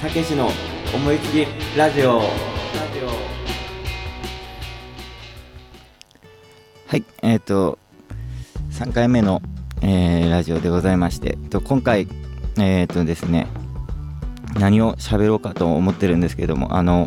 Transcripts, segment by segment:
たけしの思いつきラジオ。はい、3回目の、ラジオでございまして、今回ですね、何を喋ろうかと思ってるんですけども、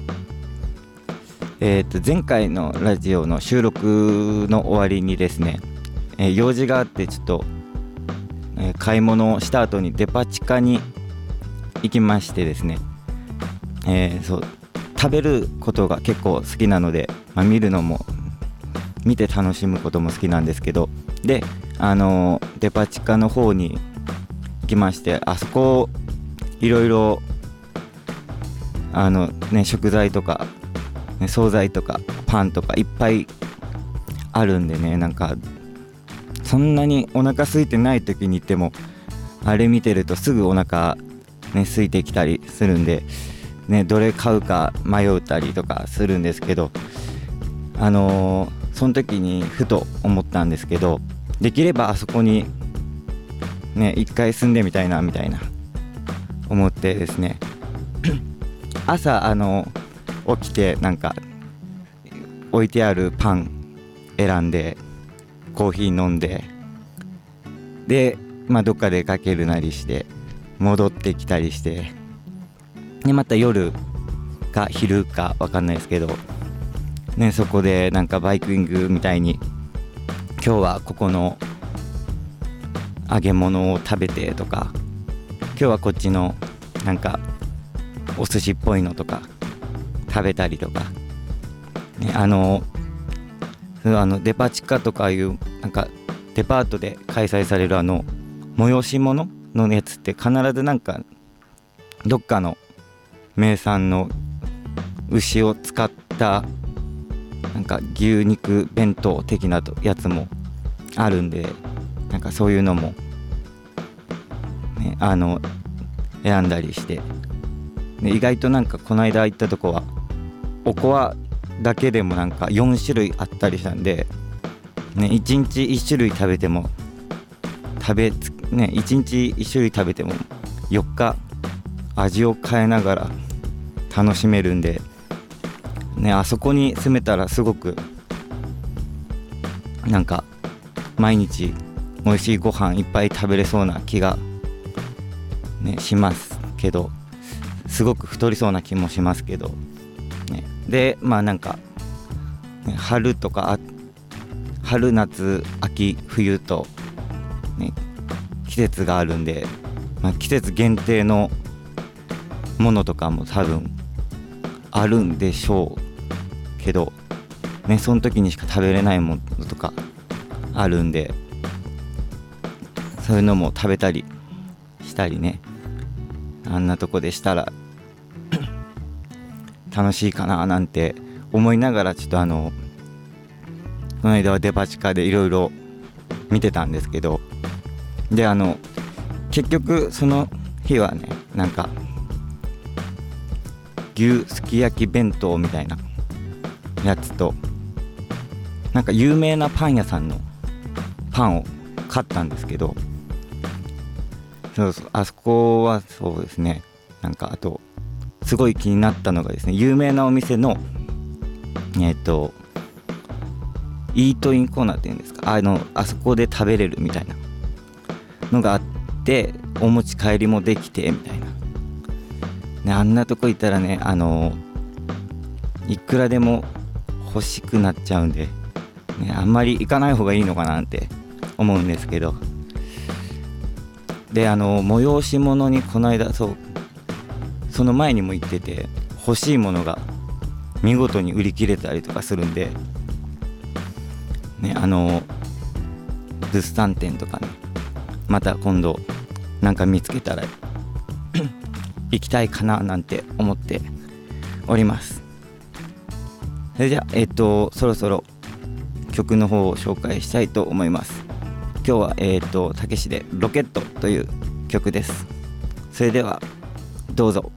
前回のラジオの収録の終わりにですね、用事があってちょっと、買い物をした後にデパ地下に行きましてですね、食べることが結構好きなので、見るのも見て楽しむことも好きなんですけど、でデパ地下の方に行きまして、あそこいろいろ食材とか惣菜とかパンとかいっぱいあるんでね、なんかそんなにお腹空いてない時に行ってもあれ見てるとすぐお腹空いてきたりするんで、どれ買うか迷ったりとかするんですけど、その時にふと思ったんですけど、できればあそこに一回住んでみたいなみたいな思ってですね朝起きてなんか置いてあるパン選んでコーヒー飲んで、でどっか出かけるなりして戻ってきたりして、でまた夜か昼か分かんないですけどそこでなんかバイキングみたいに今日はここの揚げ物を食べてとか、今日はこっちのなんかお寿司っぽいのとか食べたりとか、デパ地下とかいうなんかデパートで開催される催し物のやつって必ずなんかどっかの名産の牛を使ったなんか牛肉弁当的なやつもあるんで、なんかそういうのも、選んだりして、意外となんかこの間行ったとこはおこわだけでもなんか4種類あったりしたんで、1日1種類食べても1日1種類食べても4日味を変えながら楽しめるんで、あそこに住めたらすごくなんか毎日美味しいご飯いっぱい食べれそうな気が、しますけど、すごく太りそうな気もしますけど、でなんか、春とか春夏秋冬と、季節があるんで、季節限定のものとかも多分あるんでしょうけど、その時にしか食べれないものとかあるんで、そういうのも食べたりしたりね、あんなとこでしたら楽しいかななんて思いながら、ちょっとこの間はデパ地下でいろいろ見てたんですけど、で結局その日はね、なんか牛すき焼き弁当みたいなやつと、なんか有名なパン屋さんのパンを買ったんですけど、あそこはそうですね、なんかあとすごい気になったのがですね、有名なお店のイートインコーナーっていうんですか、あそこで食べれるみたいなのがあって、お持ち帰りもできてみたいな、あんなとこ行ったらね、いくらでも欲しくなっちゃうんで、あんまり行かない方がいいのかなって思うんですけど、で催し物にこの間その前にも行ってて、欲しいものが見事に売り切れたりとかするんで、物産展とかね、また今度なんか見つけたら行きたいかななんて思っております。それじゃあそろそろ曲の方を紹介したいと思います。今日はたけしでロケットという曲です。それではどうぞ。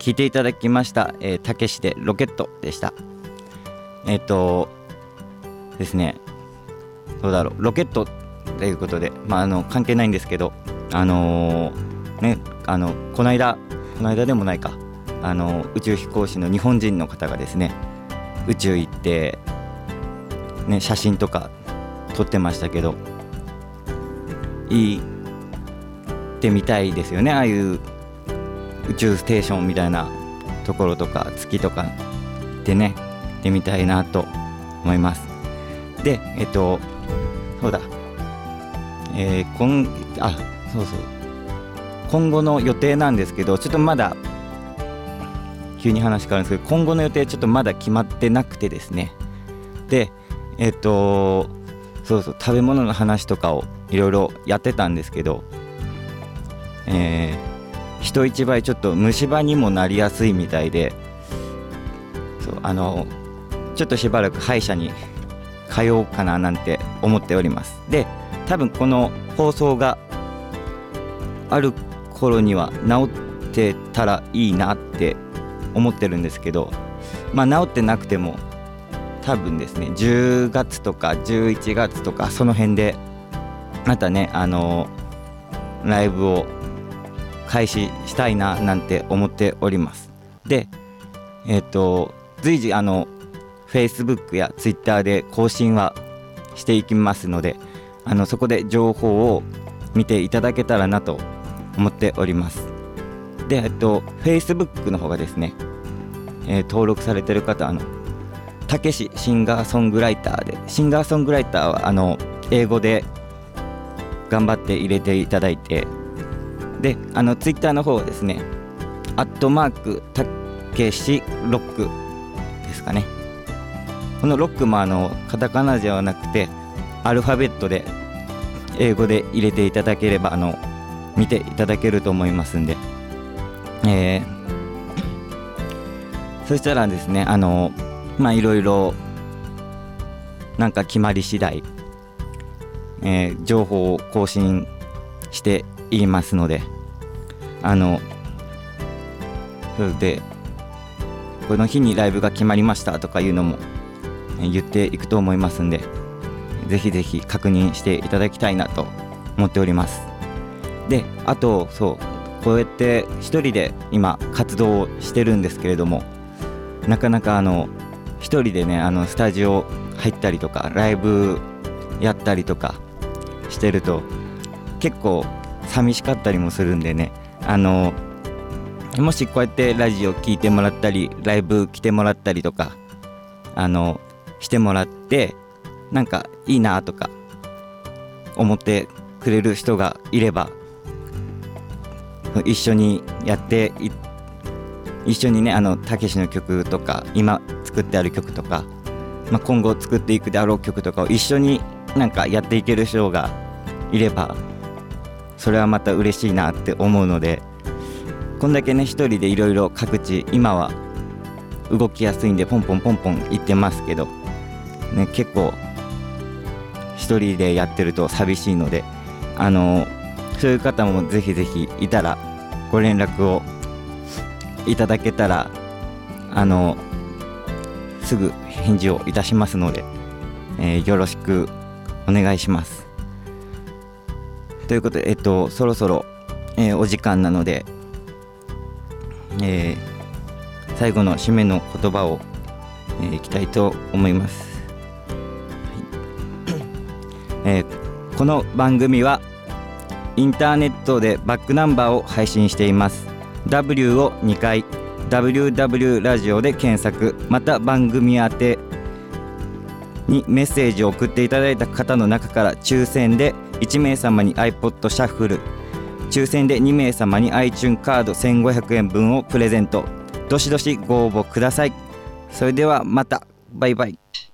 聞いていただきました。たけしでロケットでした。ですね、どうだろう、ロケットということで、関係ないんですけど、この間でもないか、宇宙飛行士の日本人の方がですね、宇宙行って、ね、写真とか撮ってましたけど、行ってみたいですよね。ああいう宇宙ステーションみたいなところとか月とかでね、行ってみたいなと思います。で、そうだ、今後の予定なんですけど、ちょっとまだ急に話変わるんですけど、今後の予定ちょっとまだ決まってなくてですね。で、食べ物の話とかをいろいろやってたんですけど、人一倍ちょっと虫歯にもなりやすいみたいで、ちょっとしばらく歯医者に通おうかななんて思っております。で、多分この放送がある頃には治ってたらいいなって思ってるんですけど、治ってなくても多分ですね、10月とか11月とかその辺でまたね、ライブを開始したいななんて思っております。で、随時Facebook や Twitter で更新はしていきますので、そこで情報を見ていただけたらなと思っております。で、Facebook の方がですね、登録されてる方、たけしシンガーソングライターで、シンガーソングライターは英語で頑張って入れていただいて、で、Twitter の方はですね、たけしロックですかね。このロックもカタカナではなくてアルファベットで英語で入れていただければ見ていただけると思いますんで、そしたらですね、いろいろなんか決まり次第、情報を更新していきますので、それでこの日にライブが決まりましたとかいうのも言っていくと思いますんで、ぜひぜひ確認していただきたいなと思っております。で、あとこうやって一人で今活動をしてるんですけれども、なかなか一人でね、スタジオ入ったりとかライブやったりとかしてると結構寂しかったりもするんでね、もしこうやってラジオ聞いてもらったりライブ来てもらったりとかしてもらって、なんかいいなとか思ってくれる人がいれば、一緒にやって一緒にね、たけしの曲とか今作ってある曲とか、今後作っていくであろう曲とかを一緒になんかやっていける人がいれば、それはまた嬉しいなって思うので、こんだけね一人でいろいろ各地今は動きやすいんでポンポン行ってますけどね、結構一人でやってると寂しいので、そういう方もぜひぜひいたらご連絡をいただけたらすぐ返事をいたしますので、よろしくお願いします。ということで、そろそろ、お時間なので、最後の締めの言葉を、いきたいと思います。この番組はインターネットでバックナンバーを配信しています。 W を2回 WW ラジオで検索、また番組宛てにメッセージを送っていただいた方の中から抽選で1名様に iPod シャッフル、抽選で2名様に iTunes カード1500円分をプレゼント。どしどしご応募ください。それではまた、バイバイ。